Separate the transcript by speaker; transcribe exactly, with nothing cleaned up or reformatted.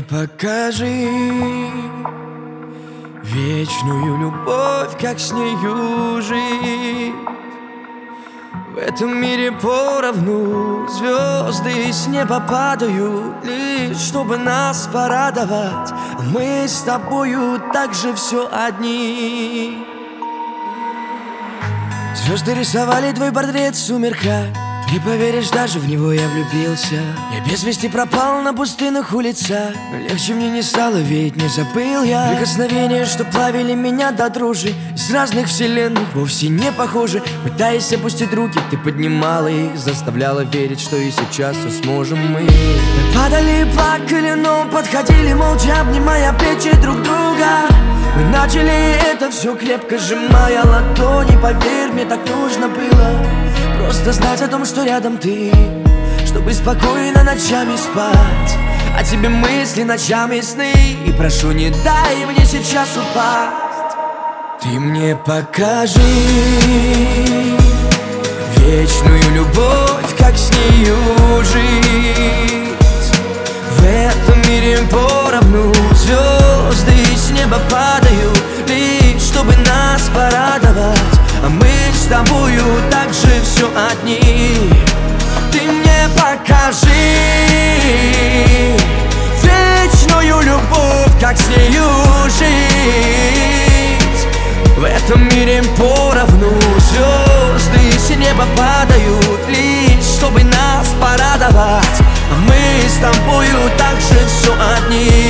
Speaker 1: покажи вечную любовь, как с нею жить. В этом мире поровну звезды с неба падают, лишь чтобы нас порадовать, а мы с тобою также все одни. Звезды рисовали твой портрет в сумерках, не поверишь, даже в него я влюбился. Я без вести пропал на пустынных улицах, но легче мне не стало, ведь не забыл я прикосновения, что плавили меня до дрожи. Из разных вселенных вовсе не похожи. Пытаясь опустить руки, ты поднимала их, заставляла верить, что и сейчас все сможем мы. Мы падали и плакали, но подходили молча, обнимая плечи друг друга. Мы начали это все крепко сжимая ладони. Поверь, мне так нужно было просто знать о том, что рядом ты, чтобы спокойно ночами спать. О тебе мысли ночами сны, и прошу, не дай мне сейчас упасть. Ты мне покажи вечную любовь, как с нею жить. В этом мире поровну звезды с неба падают, лишь чтобы нас порадовать, а мы с тобою также все одни. Ты мне покажи вечную любовь, как с нею жить. В этом мире поровну звезды с неба падают, лишь чтобы нас порадовать, а мы с тобою также все одни.